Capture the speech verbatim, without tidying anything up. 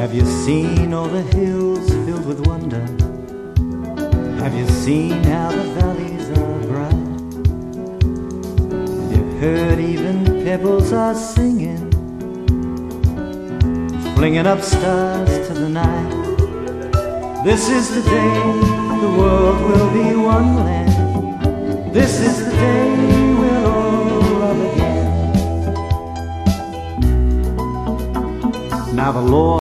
Have you seen all the hills filled with wonder? Have you seen how the valleys are bright? Have you heard even pebbles are singing, flinging up stars to the night? This is the day the world will be one land. This is the day we'll all love again. Now the Lord